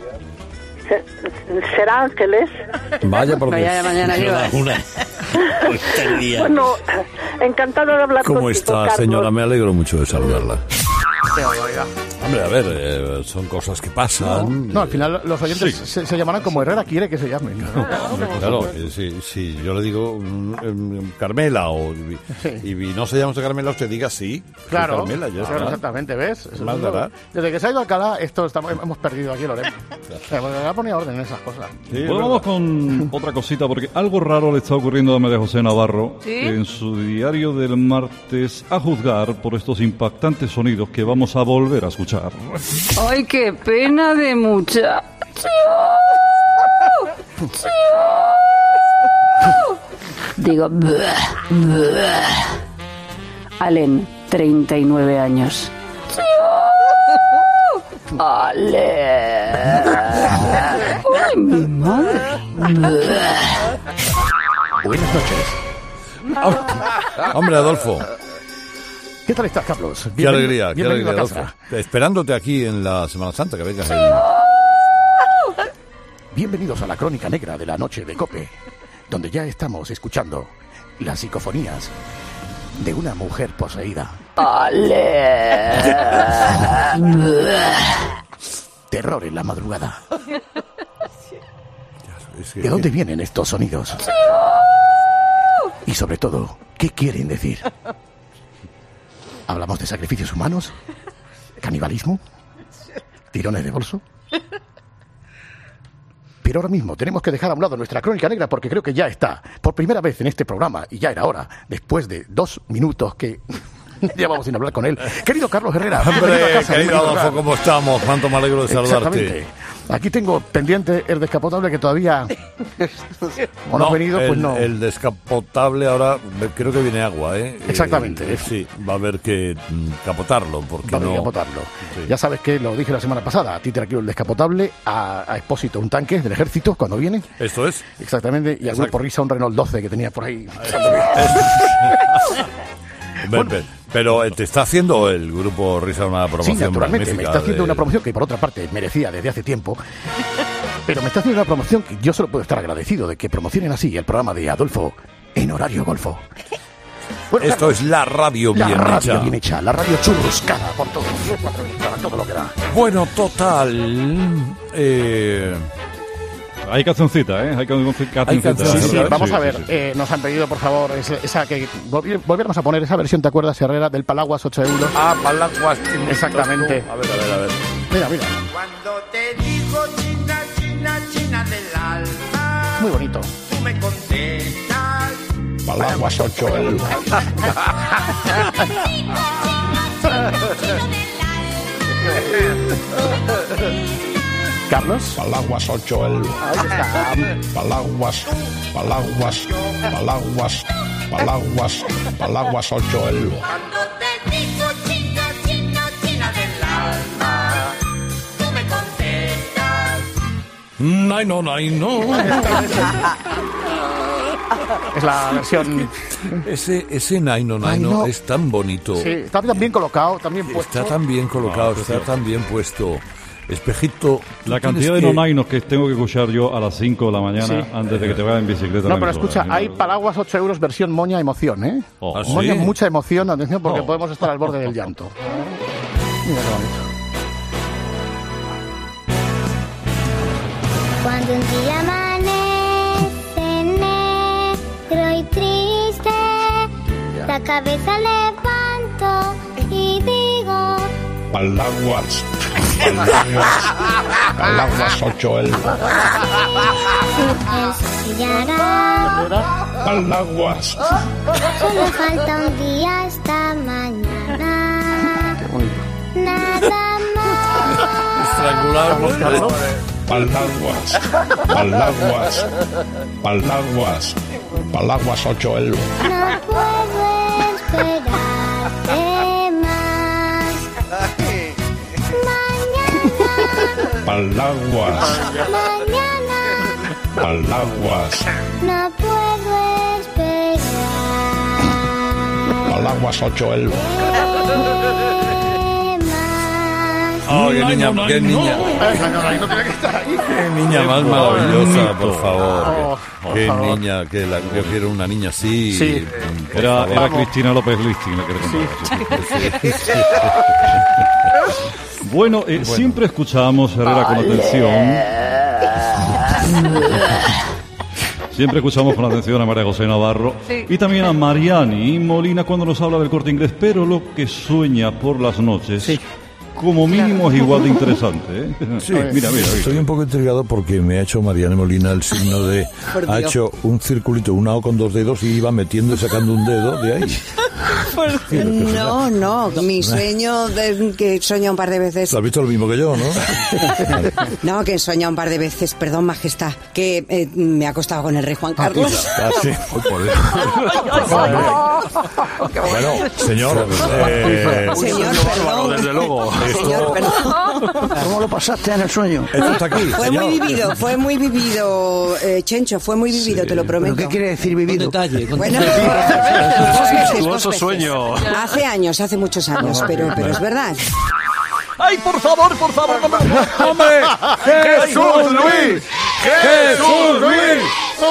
T: ¿Será Ángeles?
P: Vaya por Dios.
S: Vaya, mañana llevas.
T: Bueno, encantado de hablar
P: ¿Cómo
T: contigo,
P: está,
T: Carlos.
P: señora? Me alegro mucho de saludarla. Hombre, a ver, son cosas que pasan.
E: No, al final los oyentes se llamarán como Herrera quiere que se llamen.
P: Claro, si yo le digo Carmela y no se llama usted Carmela, usted diga sí.
E: Claro,
P: Carmela, ya está.
E: exactamente, ¿ves?
P: Más dará.
E: Desde que se ha ido Alcalá, hemos perdido aquí Lorena. Alcalá ponía orden en esas cosas.
G: Bueno, vamos con otra cosita, porque algo raro le está ocurriendo a María José Navarro en su diario del martes, a juzgar por estos impactantes sonidos que vamos a volver a escuchar.
S: ¡Ay, qué pena de muchacho! Digo, Allen, 39 años. Allen. ¡Ay, mi madre!
N: Buenas noches.
P: Hombre, Adolfo.
E: ¿Qué tal estás, Carlos?
P: Qué alegría,
E: Adolfo.
P: Esperándote aquí en la Semana Santa, que vengas ahí.
N: Bienvenidos a la crónica negra de la noche de COPE, donde ya estamos escuchando las psicofonías de una mujer poseída. Terror en la madrugada. ¿De dónde vienen estos sonidos? Y sobre todo, ¿qué quieren decir? ¿Hablamos de sacrificios humanos? ¿Canibalismo? ¿Tirones de bolso? Pero ahora mismo tenemos que dejar a un lado nuestra crónica negra porque creo que ya está, por primera vez en este programa, y ya era hora, después de 2 minutos que llevamos sin hablar con él. Querido Carlos Herrera,
P: hombre, querido Adolfo, ¿cómo estamos? Cuánto me alegro de saludarte.
E: Aquí tengo pendiente el descapotable que todavía o no ha venido, pues no.
P: El descapotable ahora creo que viene agua, ¿eh?
E: Exactamente.
P: Sí, va a haber que capotarlo, porque
E: va a haber que capotarlo. Sí. Ya sabes que lo dije la semana pasada, a ti te quiero el descapotable, a Expósito un tanque del ejército cuando viene.
P: Esto es.
E: Exactamente, y al grupo Risa un Renault 12 que tenía por ahí.
P: Bueno, pero te está haciendo el grupo Risa una promoción.
E: Sí, naturalmente, me está haciendo una promoción que por otra parte merecía desde hace tiempo, pero me está haciendo una promoción que yo solo puedo estar agradecido de que promocionen así el programa de Adolfo en horario golfo.
P: Bueno, esto es la radio bien hecha.
N: La radio bien hecha, la radio churruscada por todo, para todo lo que da.
P: Bueno, total...
G: Hay cancioncita, ¿eh? Hay cancioncita.
E: Sí, vamos a ver. Nos han pedido, por favor, esa que volviéramos a poner esa versión, ¿te acuerdas, Herrera? Del Palaguas, 8 euros.
P: Ah, Palaguas.
E: Exactamente.
P: A ver.
E: Mira.
D: Cuando te digo China, China, China del alma.
E: Muy bonito.
D: Tú me contestas.
N: Palaguas, 8 euros.
E: Carlos.
N: Palaguas 8 euros.
E: Ahí está.
N: Palaguas 8 euros.
D: Cuando te digo China, China, China del alma, tú me contestas.
P: No.
E: Es la versión.
P: Ese Naino es tan bonito.
E: Sí, está tan bien colocado, también puesto.
P: Está tan bien colocado, está tan bien puesto. Espejito.
G: La cantidad de nonainos que tengo que escuchar yo a las 5 de la mañana antes de que te vaya en bicicleta.
E: No, pero escucha, hay Palaguas 8 euros versión moña emoción, ¿eh? Moña, mucha emoción, atención, porque podemos estar al borde del llanto. Mira qué bonito.
U: Cuando un día amanece negro y triste, la cabeza levanto y digo:
N: Palaguas 8 euros. Palaguas.
U: Solo falta un día esta mañana. Nada más.
P: Estrangulado.
N: Palaguas 8 euros.
U: No puedo esperarte más. Mañana.
P: Malaguas.
U: Mañana
P: Malaguas.
U: no puedo esperar.
P: Malaguas 8 el.
U: Más.
P: Oh, qué niña, qué niña. Qué niña más maravillosa, por favor. Qué niña, yo quiero una niña así.
G: Sí. Era Cristina López Listing la que le contaba. Bueno, siempre escuchamos Herrera con atención. Siempre escuchamos con atención a María José Navarro y también a Mariani Molina cuando nos habla del Corte Inglés, pero lo que sueña por las noches, como mínimo es igual de interesante, ¿eh?
P: Sí,
G: mira.
P: Estoy un poco intrigado porque me ha hecho Mariana Molina el signo de... Ha hecho un circulito, una O con 2 dedos y iba metiendo y sacando un dedo de ahí.
F: No, mi sueño, que sueña un par de veces...
P: ¿Lo has visto lo mismo que yo, no?
F: No, que sueña un par de veces, perdón, majestad, que me ha acostado con el rey Juan Carlos.
P: Ah, sí. Bueno, señor...
F: Señor, perdón.
P: Desde luego.
F: Señor, perdón.
V: ¿Cómo lo pasaste en el sueño?
P: Esto está aquí,
F: Fue muy vivido, Chencho, fue muy vivido, te lo prometo.
V: ¿Pero qué quiere decir vivido?
F: Bueno,
W: Virtuoso sueño.
F: Hace años, hace muchos años, pero es verdad.
W: ¡Ay, por favor!
P: ¡Hombre! ¡Jesús Luis! ¡Jesús Luis!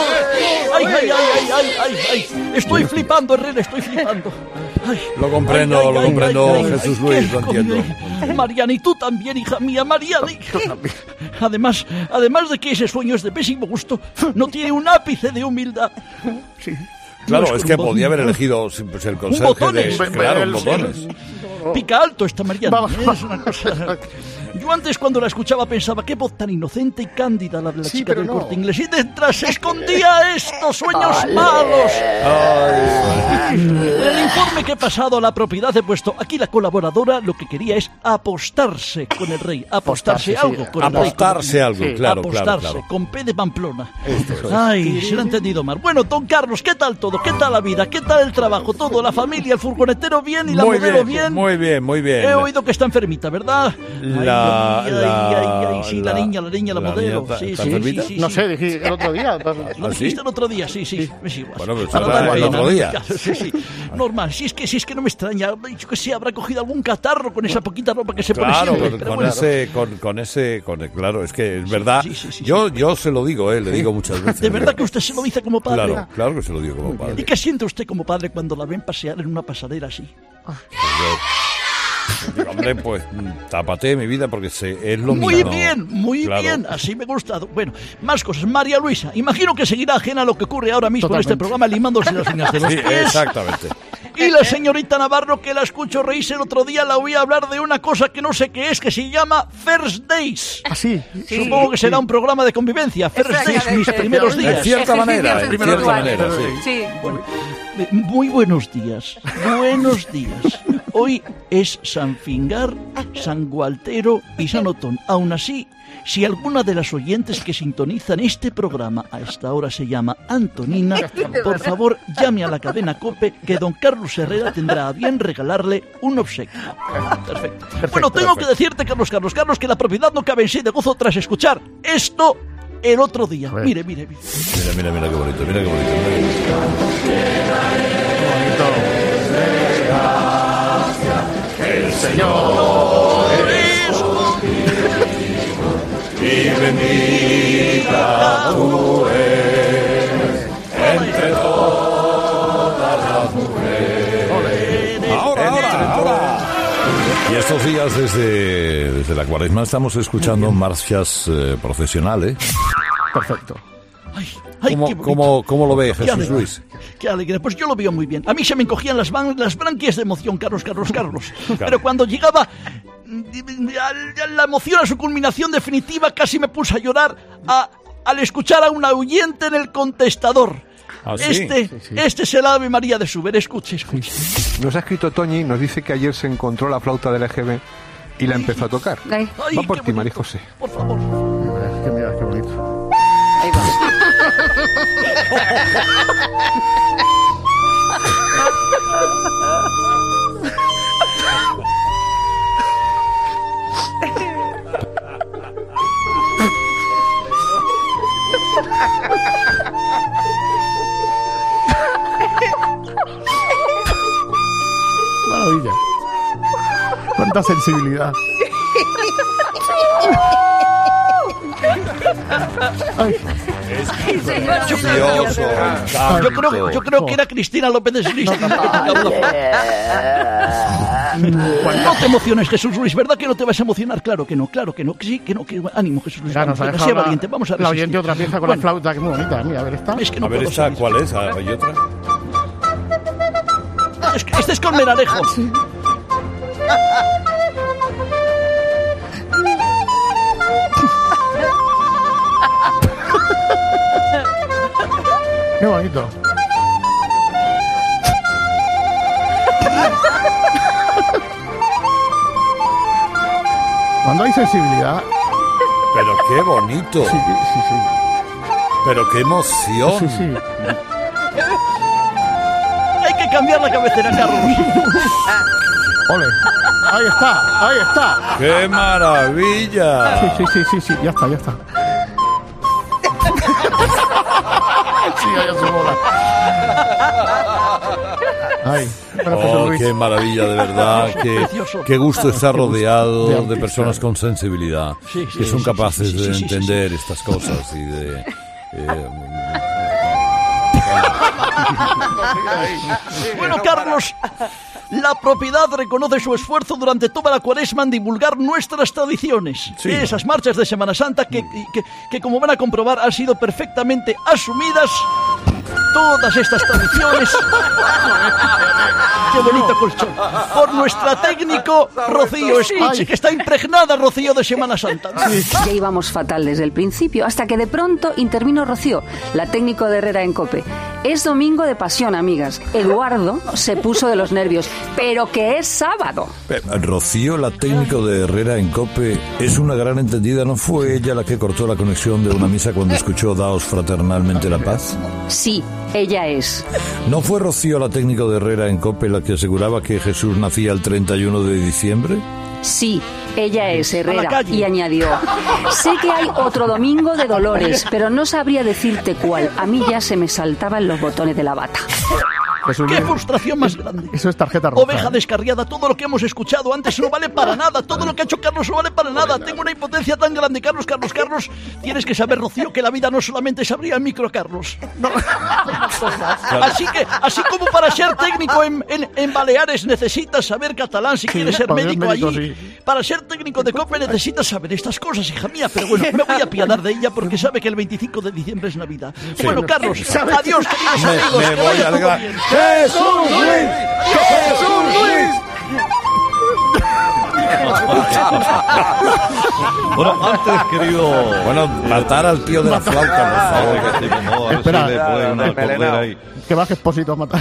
W: ¡Ay! Estoy flipando, Herrera, estoy flipando.
P: Lo comprendo, Jesús Luis, lo entiendo.
W: Mariana, y tú también, hija mía, Mariana. Además de que ese sueño es de pésimo gusto, no tiene un ápice de humildad.
V: Sí.
P: Claro, es que podía haber elegido pues, el conserje de... Claro, botones.
W: Pica alto esta Mariana. Es una cosa... Yo antes cuando la escuchaba pensaba qué voz tan inocente y cándida la de la chica del Corte Inglés, y detrás se escondía estos sueños malos. En el informe que he pasado a la propiedad he puesto aquí la colaboradora lo que quería es apostarse con el rey, apostarse algo con el rey.
P: Apostarse algo, claro.
W: Con P de Pamplona. Ay, se lo he entendido mal. Bueno, don Carlos, ¿qué tal todo? ¿Qué tal la vida? ¿Qué tal el trabajo? Todo, la familia, el furgonetero bien y la modelo bien.
P: Muy bien.
W: He oído que está enfermita, ¿verdad? La niña, la modelo. Sí.
E: No sé, dije el otro día.
W: ¿Lo dijiste el otro día? Sí, es igual.
P: Bueno, pero el otro día.
W: Sí. Normal, si es que no me extraña. Yo que sé, habrá cogido algún catarro con esa poquita ropa que se pone siempre.
P: Claro, es que es verdad. Yo se lo digo, le digo muchas veces.
W: ¿De verdad que usted se lo dice como padre?
P: Claro que se lo digo como padre.
W: ¿Y qué siente usted como padre cuando la ven pasear en una pasarela así?
P: Hombre, pues tápate mi vida porque es lo
W: muy
P: mismo.
W: Muy bien, así me gusta. Bueno, más cosas. María Luisa, imagino que seguirá ajena a lo que ocurre ahora mismo en este programa, limándose las uñas de los pies.
P: Exactamente.
W: Y la señorita Navarro, que la escucho reírse el otro día, la oí hablar de una cosa que no sé qué es, que se llama First Days.
E: Sí.
W: Supongo que será un programa de convivencia. First Days, mis primeros días.
P: En cierta manera,
W: sí. Bueno, muy buenos días. Hoy es San Fingar, San Gualtero y San Otón. Aún así, si alguna de las oyentes que sintonizan este programa a esta hora se llama Antonina, por favor llame a la cadena COPE que don Carlos Herrera tendrá a bien regalarle un obsequio. Perfecto. Bueno, tengo que decirte, Carlos, que la propiedad no cabe en sí de gozo tras escuchar esto el otro día. Mire.
P: Mira qué bonito,
D: El Señor es contigo y bendita tú eres entre todas las mujeres.
P: Ahora. Y estos días desde la Cuaresma estamos escuchando marchas procesionales.
E: Perfecto.
P: ¿Cómo lo ve Jesús Luis?
W: Qué alegría, pues yo lo veo muy bien. A mí se me encogían las branquias de emoción, Carlos. Claro. Pero cuando llegaba la emoción a su culminación definitiva, casi me puse a llorar al escuchar a una oyente en el contestador.
P: ¿Sí?
W: Este es el Ave María de Suber. Escuche.
X: Nos ha escrito Toñi, nos dice que ayer se encontró la flauta del EGB y la empezó a tocar. Va por ti, María José.
W: Por favor.
E: Mira, qué bonito.
F: Ahí va.
E: Maravilla. Cuánta sensibilidad. Ay.
W: Yo creo que era Cristina López de Solís. No te emociones, Jesús Luis, ¿verdad que no te vas a emocionar? Claro que no, que sí, que no, que ánimo, Jesús Luis.
E: Claro,
W: vamos, sea valiente, vamos a
E: la oyente otra pieza con la flauta, que muy bonita. Mira, a ver esta.
W: Es que no
P: a ver
W: puedo
P: esta,
W: seguir.
P: ¿cuál es? ¿Hay otra?
W: Este es con Menarejo.
E: Qué bonito. Cuando hay sensibilidad.
P: Pero qué bonito.
E: Sí.
P: Pero qué emoción.
E: Sí.
W: Hay que cambiar la cabecera, Carlos.
E: Ole. Ahí está.
P: ¡Qué maravilla!
E: Sí, ya está. Sí, vaya su bola. Ay,
P: qué maravilla, de verdad. Qué gusto estar rodeado de personas con sensibilidad, que son capaces de entender estas cosas y de...
W: Bueno, Carlos, la propiedad reconoce su esfuerzo durante toda la Cuaresma en divulgar nuestras tradiciones.
P: Sí.
W: Esas marchas de Semana Santa que, como van a comprobar, han sido perfectamente asumidas. Todas estas tradiciones. Qué bonito colchón. Por nuestra técnico Rocío. Escuche que está impregnada, Rocío, de Semana Santa.
S: Ya íbamos fatal desde el principio, hasta que de pronto intervino Rocío, la técnico de Herrera en COPE. Es domingo de pasión, amigas. Eduardo se puso de los nervios, pero que es sábado.
P: Rocío, la técnico de Herrera en COPE, es una gran entendida. ¿No fue ella la que cortó la conexión de una misa cuando escuchó Daos fraternalmente la paz?
S: Sí, ella es.
P: ¿No fue Rocío, la técnico de Herrera en COPE, la que aseguraba que Jesús nacía el 31 de diciembre?
S: Sí, ella es Herrera, y añadió: sé que hay otro domingo de Dolores, pero no sabría decirte cuál. A mí ya se me saltaban los botones de la bata.
W: ¡Qué frustración más grande!
E: Eso es tarjeta roja.
W: Oveja descarriada, todo lo que hemos escuchado antes no vale para nada. Todo lo que ha hecho Carlos no vale para nada. Tengo una impotencia tan grande. Carlos, tienes que saber, Rocío, que la vida no solamente es abrir el micro, Carlos. No. Así como para ser técnico en Baleares necesitas saber catalán si quieres ser médico allí. Sí. Para ser técnico de COPE necesitas saber estas cosas, hija mía. Pero bueno, me voy a apiadar de ella porque sabe que el 25 de diciembre es Navidad. Sí. Bueno, Carlos, adiós, queridos amigos.
P: Me voy a alegrar. ¡Jesús Luis!
G: Bueno, antes, querido...
P: Bueno, matar al tío de la flauta, por favor.
E: Espera,
G: si le pone una cordera ahí.
E: Que baje Expósito a matar.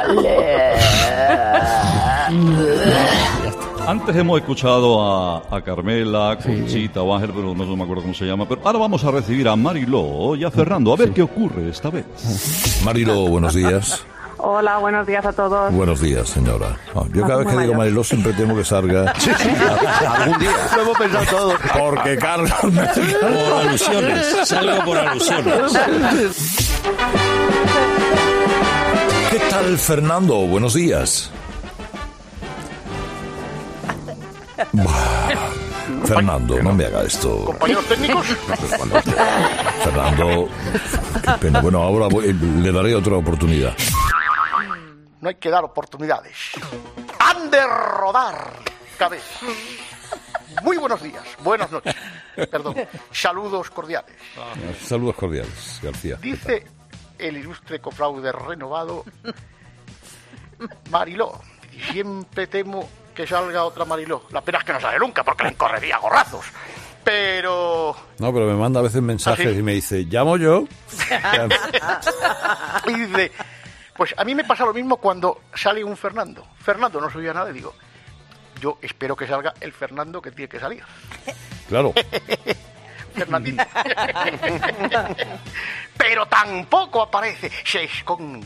G: Antes hemos escuchado a Carmela, Conchita o Ángel, pero no me acuerdo cómo se llama. Pero ahora vamos a recibir a Mariló y a Fernando, a ver qué ocurre esta vez.
P: Mariló, buenos días.
T: Hola, buenos días a todos.
P: Buenos días, señora. Yo cada vez que digo Mariló siempre temo que salga.
V: Algún día. Lo hemos pensado todos.
P: Porque Carlos...
A: Por alusiones. Salgo por alusiones.
P: ¿Qué tal, Fernando? Buenos días. Fernando, no me haga esto.
E: ¿Compañeros técnicos?
P: Fernando, qué pena. Bueno, ahora le daré otra oportunidad.
E: No hay que dar oportunidades. Han de rodar cabezas. Muy buenos días, buenas noches. Perdón, saludos cordiales.
P: Saludos cordiales, García.
E: Dice el ilustre cofraude renovado Mariló. Y siempre temo que salga otra Mariló. La pena es que no sale nunca porque le encorrería a gorrazos. Pero...
P: No, pero me manda a veces mensajes y me dice, ¿llamo yo?
E: Y dice, pues a mí me pasa lo mismo cuando sale un Fernando. Fernando no subía nada y digo, yo espero que salga el Fernando que tiene que salir.
P: Claro.
E: Fernandito. Pero tampoco aparece, se esconde.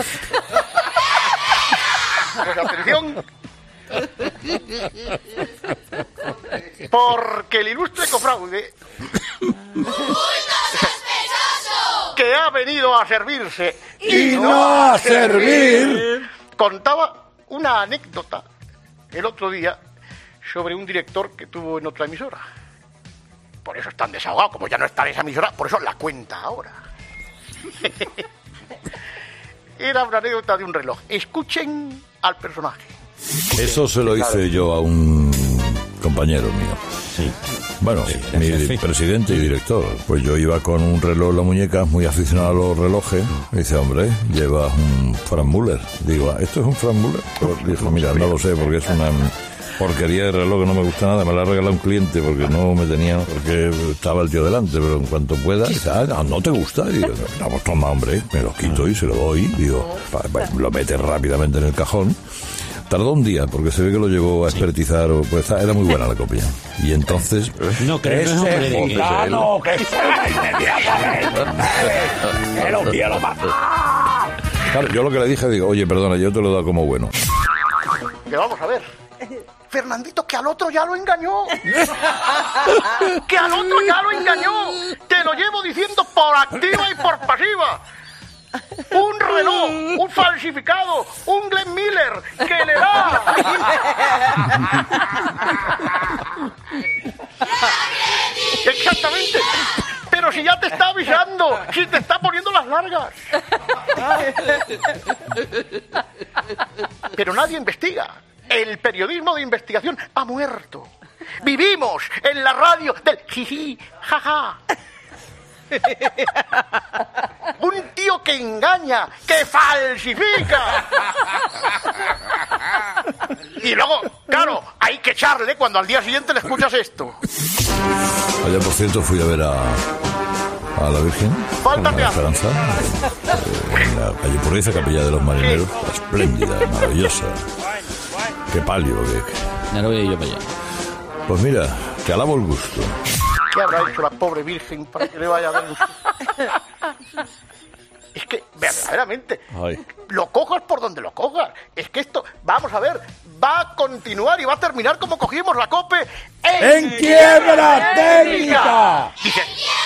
E: Pues atención. Porque el ilustre cofraude...
D: ¡Muy sospechoso!
E: ha venido a servirse
P: y no a servir.
E: Contaba una anécdota el otro día sobre un director que tuvo en otra emisora. Por eso es tan desahogado, como ya no está en esa emisora, por eso la cuenta ahora. Era una anécdota de un reloj. Escuchen al personaje.
P: Eso se lo hice yo a un compañero mío.
A: Sí.
P: Bueno, mi presidente y director. Pues yo iba con un reloj en la muñeca, muy aficionado a los relojes. Me dice, hombre, llevas un Frank Müller. Digo, ¿esto es un Frank Müller? Pues dijo, mira, no lo sé, porque es una porquería de reloj que no me gusta nada. Me la ha regalado un cliente porque no me tenía, porque estaba el tío delante, pero en cuanto pueda, dice, ¿no te gusta? Y digo, no, pues toma, hombre, me lo quito y se lo doy. Digo, lo mete rápidamente en el cajón. Tardó un día, porque se ve que lo llevó a expertizar, pues era muy buena la copia. Y entonces...
A: No creo que es hombre de que...
P: ¡Fulano, que salga inmediatamente! ¡Que lo quiero matar! Claro, yo lo que le dije, digo, oye, perdona, yo te lo he dado como bueno.
E: Que vamos a ver. Fernandito, que al otro ya lo engañó. Que al otro ya lo engañó. Te lo llevo diciendo por activa y por pasiva. Un reloj, un falsificado, un Glenn Miller, que le da. Exactamente. Pero si ya te está avisando, si te está poniendo las largas. Pero nadie investiga. El periodismo de investigación ha muerto. Vivimos en la radio del jiji, jaja. Un tío que engaña, que falsifica. Y luego, claro, hay que echarle cuando al día siguiente le escuchas esto.
P: Ayer, por cierto, fui a ver a la Virgen,
E: Falta
P: la Esperanza, en la calle Pureza, Capilla de los Marineros, espléndida, maravillosa. Qué palio, que...
A: Ya lo voy yo para allá.
P: Pues mira, te alabo el gusto.
E: ¿Qué habrá hecho la pobre Virgen para que le vaya a dar gusto? Es que, verdaderamente, lo cojas por donde lo cojas. Es que esto, vamos a ver, va a continuar y va a terminar como cogimos la COPE
P: ¡en quiebra técnica!
E: Dice,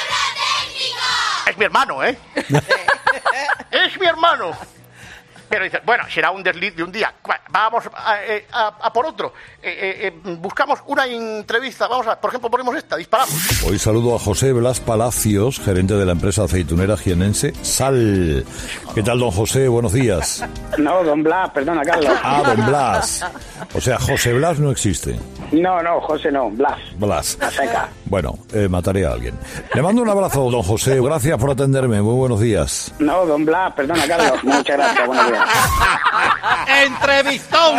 E: es mi hermano, ¿eh? Es mi hermano. Pero dice, bueno, será un desliz de un día. Vamos a por otro. Buscamos una entrevista. Vamos a, por ejemplo, ponemos esta, disparamos.
P: Hoy saludo a José Blas Palacios, gerente de la empresa aceitunera jienense Sal. ¿Qué tal, don José? Buenos días.
C: No, don Blas, perdona, Carlos.
P: Ah, don Blas. O sea, José Blas no existe.
C: No, José no, Blas.
P: Blas.
C: A seca.
P: Bueno, mataré a alguien. Le mando un abrazo, don José. Gracias por atenderme. Muy buenos días.
C: No, don Blas, perdona, Carlos. Muchas gracias. Buenos días.
M: Entrevistón.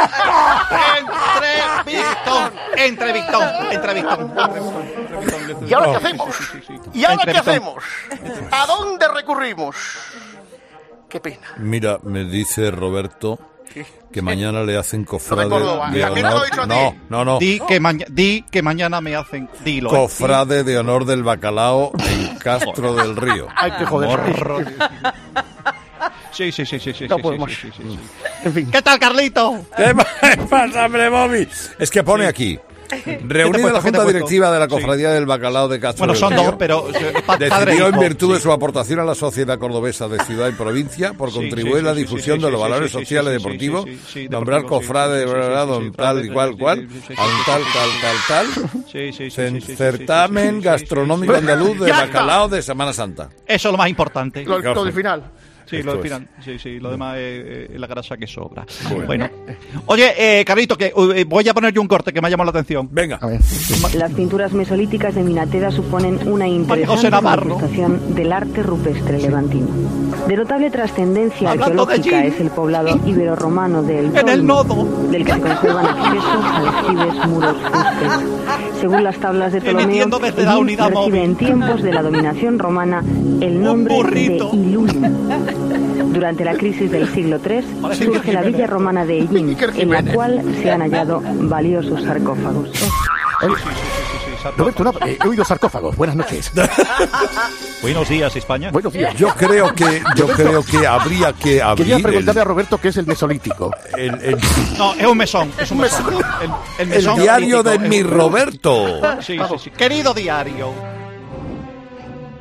E: ¿Y ahora qué hacemos? ¿Y ahora qué hacemos? ¿A dónde recurrimos? Qué pena.
P: Mira, me dice Roberto que mañana le hacen cofrade
E: de
P: honor. No.
M: Di que mañana me hacen. Dilo.
P: Cofrade de honor del bacalao en Castro del Río.
E: Hay que joder.
H: Sí.
E: No podemos.
M: En fin. ¿Qué tal, Carlito?
P: ¿Qué pasa, hombre, Bobby? Es que pone aquí. Reunida la Junta Directiva de la Cofradía del Bacalao de Castro del Río.
M: Bueno, son dos, pero...
P: Decidió, en virtud de su aportación a la sociedad cordobesa de ciudad y provincia, por contribuir a la difusión de los valores sociales y deportivos, nombrar cofrade, don tal y cual, tal, certamen gastronómico andaluz de bacalao de Semana Santa.
M: Eso es lo más importante.
E: Lo del final.
H: Sí, lo del final. Sí, lo demás es la grasa que sobra.
M: Bueno. Oye, Carlito, que voy a poner yo un corte que me ha llamado la atención.
P: Venga.
I: Las pinturas mesolíticas de Minateda suponen una interesante manifestación del arte rupestre levantino. De notable trascendencia arqueológica es el poblado ibero-romano del Nodo, del que se conservan accesos, aljibes, muros, fustes. Según las tablas de Ptolomeo, recibe en tiempos de la dominación romana el nombre de Ilunium. Durante la crisis del siglo III surge la villa romana de Ellín, en la cual se han hallado valiosos sarcófagos.
E: Roberto, he oído sarcófagos. Buenas noches.
H: Buenos días, España.
E: Buenos días.
P: Yo creo que habría que abrir.
E: Quería preguntarle a Roberto qué es el mesolítico.
M: No, es un mesón. Es un mesón.
P: El diario de mi Roberto.
M: Sí. Querido diario.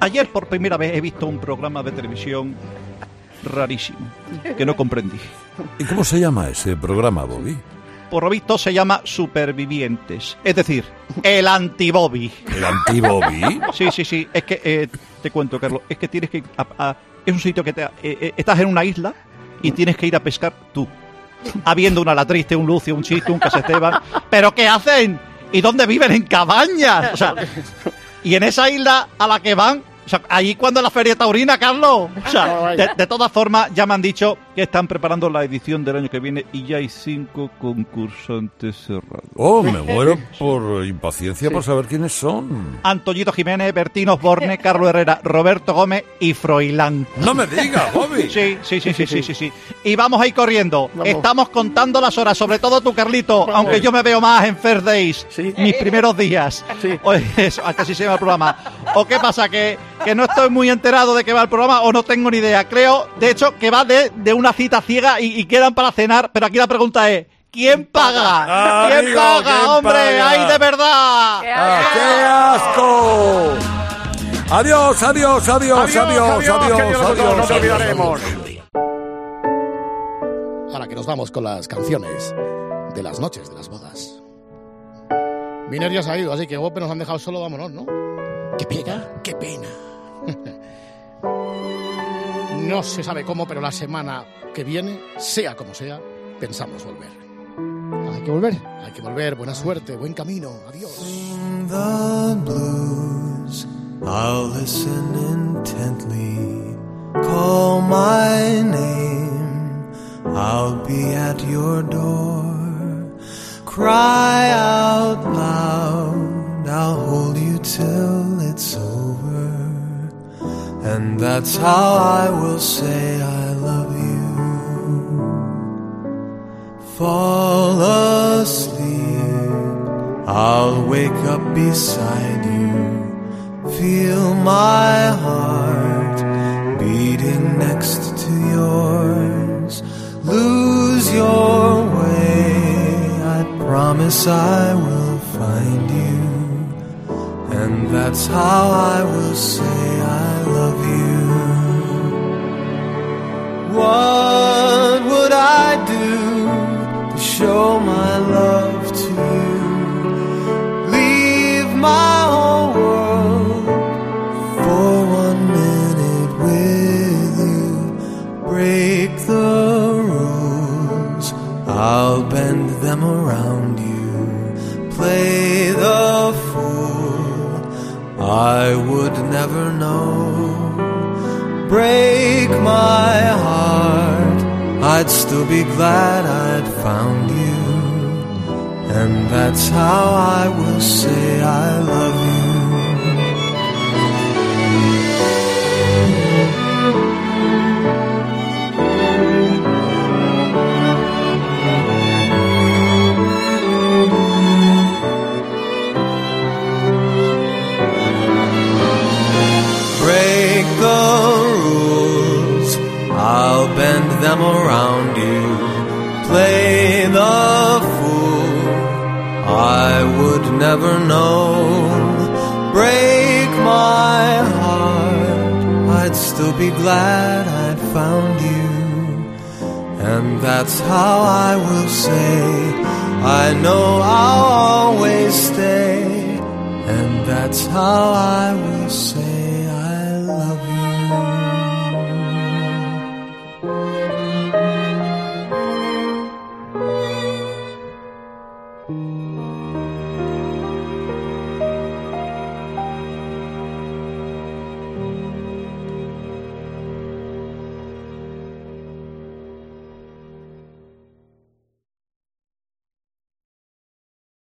W: Ayer por primera vez he visto un programa de televisión rarísimo, que no comprendí.
P: ¿Y cómo se llama ese programa, Bobby?
W: Por lo visto se llama Supervivientes, es decir, el anti-Bobby.
P: ¿El anti-Bobby?
W: Sí, es que, te cuento, Carlos, es que tienes que es un sitio que estás en una isla y tienes que ir a pescar tú, habiendo una Latriste, un Lucio, un Chito, un Casesteban. ¿Pero qué hacen? ¿Y dónde viven? En cabañas. O sea, y en esa isla a la que van, o sea, allí cuando es la feria taurina, Carlos. O sea, de todas formas, ya me han dicho que están preparando la edición del año que viene y ya hay 5 concursantes cerrados.
P: Oh, me muero por impaciencia por saber quiénes son.
W: Antoñito Jiménez, Bertín Osborne, Carlos Herrera, Roberto Gómez y Froilán.
P: No me digas, Bobby.
W: Sí. Y vamos a ir corriendo. Vamos. Estamos contando las horas, sobre todo tú, Carlito, aunque yo me veo más en First Days, mis primeros días. Sí. Casi se llama el programa. ¿O qué pasa? Que no estoy muy enterado de qué va el programa o no tengo ni idea. Creo, de hecho, que va de una cita ciega y quedan para cenar, pero aquí la pregunta es, ¿quién paga? ¿Quién paga, hombre?
P: Paga?
W: ¡Ay, de verdad!
P: ¡Qué asco! Adiós.
N: No nos olvidaremos. Ahora que nos vamos con las canciones de las noches de las bodas. Miner ya se ha ido, así que Ope nos han dejado solo, vámonos, ¿no? ¡Qué pena! No se sabe cómo, pero la semana que viene, sea como sea, pensamos volver.
E: Hay que volver. Buena suerte, buen camino. Adiós.
B: Sing the blues, I'll listen intently. Call my name, I'll be at your door. Cry out loud, I'll hold you till it's over. And that's how I will say I love you. Fall asleep, I'll wake up beside you. Feel my heart beating next to yours. Lose your way, I promise I will find you. And that's how I will say I love you. What would I do to show my love to you? Leave my whole world for 1 minute with you. Break the rules, I'll bend them around you. Play the fool, I would never know. Break my heart, I'd still be glad I'd found you. And that's how I will say I love you. Break the rules, I'll bend them around you. Play the fool, I would never know. Break my heart, I'd still be glad I'd found you. And that's how I will say I know I'll always stay. And that's how I will say